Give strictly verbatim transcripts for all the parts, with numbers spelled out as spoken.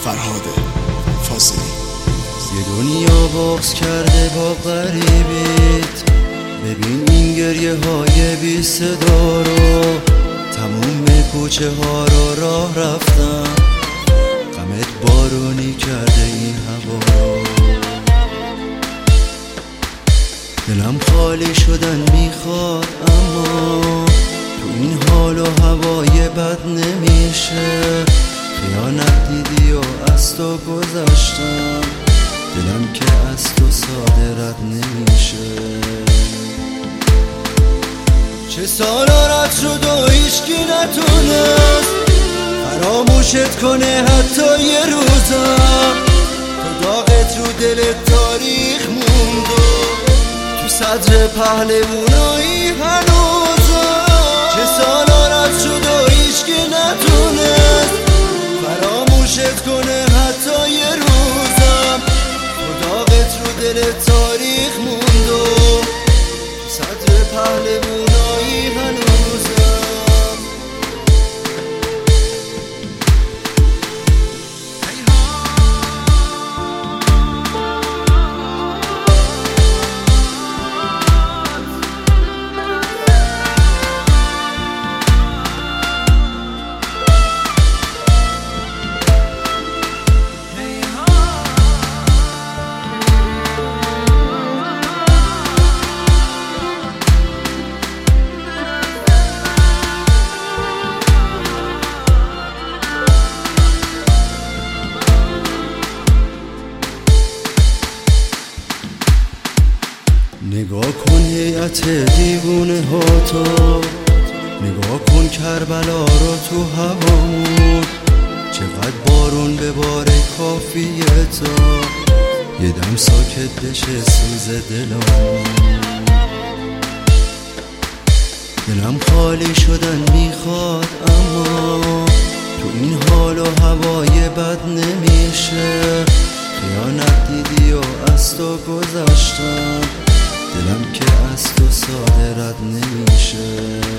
فرهاد فاضلی. یه دنیا بغض کرده با غریبیت، ببین این گریه های بی صدا رو، تموم کوچه ها رو راه رفتم، غمت بارونی کرده این هوا رو. دلم خالی شدن میخواد اما تو این حال و هوای بد نمیشه، خیانت دیدی و از تو گذاشتم، دلم که از تو ساده رد نمیشه. چه سالا رد شد و هیچکی نتونست فراموشت کنه حتی یه روزم، تو داغت رو دلت تاریخ موند و تو صدر پهلوونایی هنوزم. چه سالا رد شد و هیچکی نتونست فراموشت کنه حتی یه روزم، تو داغت رو دلت تاریخ موند و تو صدر پهلوونایی هنوزم. نگاه کن هیئت دیوونه ها تو، نگاه کن کربلا رو تو هوامون، چقدر بارون بباره کافیه تا یه دم ساکت بشه سوز دلمون. دلم خالی شدن میخواد اما تو این حال و هوای بد نمیشه، خیانت دیدی و از تو گذاشتم، دلم که از تو ساده رد نمیشه.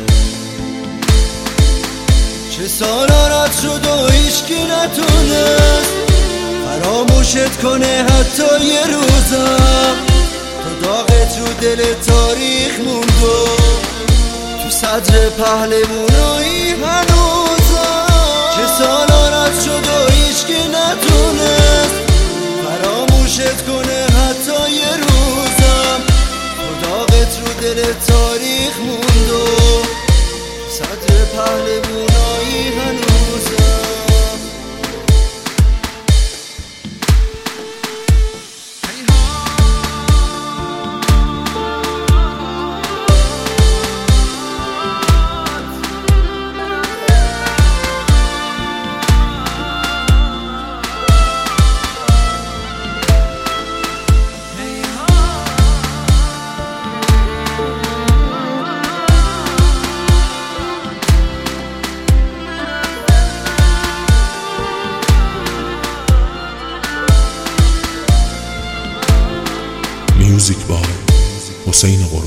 چه سالا رد شد و هیچکی نتونست فراموشت کنه حتی یه روزم، تو داغت رو دل تاریخ موند و تو صدر پهلوونایی هنوزم. چه سالا رد شد و هیچکی نتونست فراموشت کنه حتی یه روزم، داغت رو دل تاریخ موند و صدر پهلوونایی هنوزم. میوزیک بای حسین قربانی.